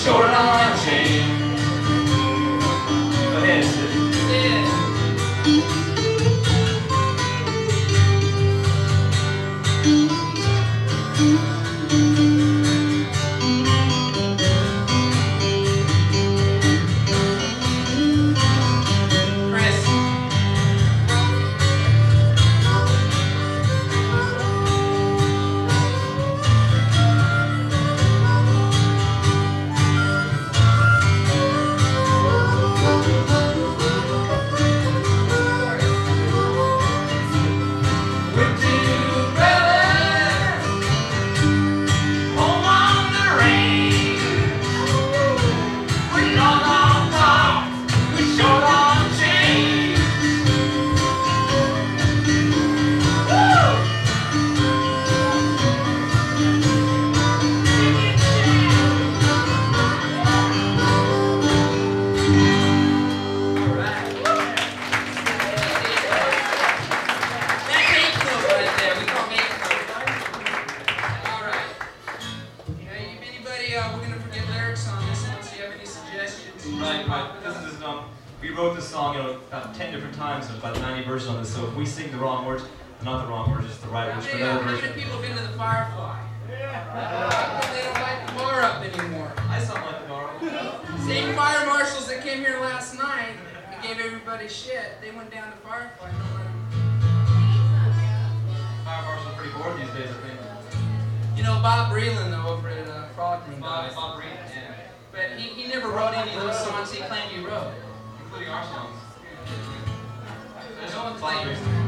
short on change. Go ahead, Sid. We wrote this song, about 10 different times. There's about 90 versions on this. So if we sing the wrong words, not the wrong words, just the right words for another version. How many people have been to the Firefly? Yeah. They don't light the bar up anymore. I saw light the bar up. Same fire marshals that came here last night and gave everybody shit. They went down to Firefly. Fire marshals are pretty bored these days, I think. You know Bob Breland, though, over at Frogman. Bob Breland, yeah. But he never wrote any of those songs he claimed he wrote. Including our songs. No one claims.